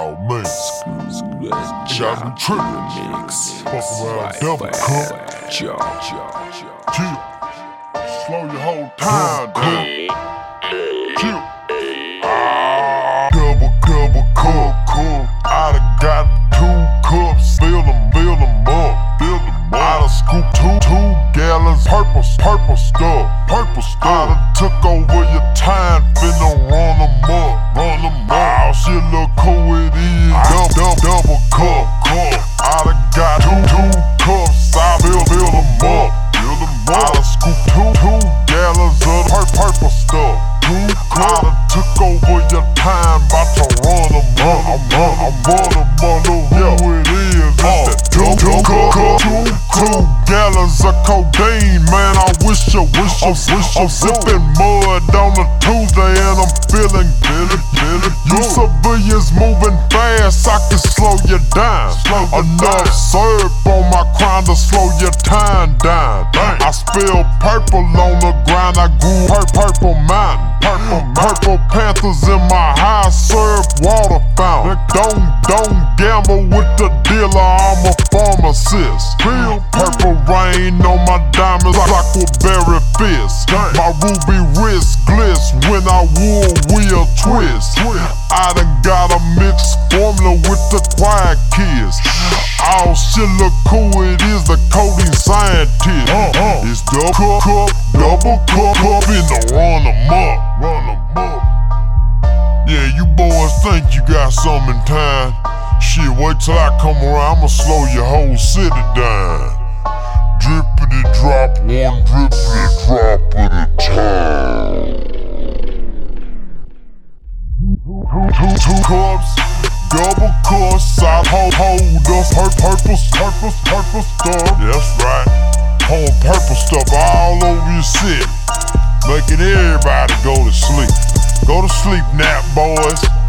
Oh man, got me trippin'. Fuck around, double cup. Chill. Slow your whole time down. Chill. Double cup. I done got 2 cups. Fill them up. I done scooped two gallons. Purple stuff. I done took over your time. Finna run them up. Oh, shit look cool it is. Double cup. I done got 2 cups. I fill them up. I done scooped 2 gallons of purple stuff. I done took over your time. Bout to run them up. I'm run them up. Know who it is. It's that 2 gallons of codeine. Man, I wish I'm sipping mud on a Tuesday and I'm feeling good. You civilians moving fast, I can slow you down. Enough syrup on my crown to slow your time down. I spilled purple on the ground, I grew purple mountain. Purple Panthers in my high syrup water fountain. Don't gamble with the dealer, I'm a pharmacist. Purple rain on my diamonds like a berry fist. My ruby wrist glitz when I wheel twist. I done got a mixed formula with the quiet kids. Oh shit look cool, it is the codeine scientist. It's double cup, finna run them up. Yeah, you boys think you got something in time. Shit, wait till I come around, I'ma slow your whole city down. Drippity drop, one drippity drop at a time. 2 cups, double cups, I hold us purple stuff. That's right, hold purple stuff all over your city, making everybody go to sleep. Go to sleep, nap boys.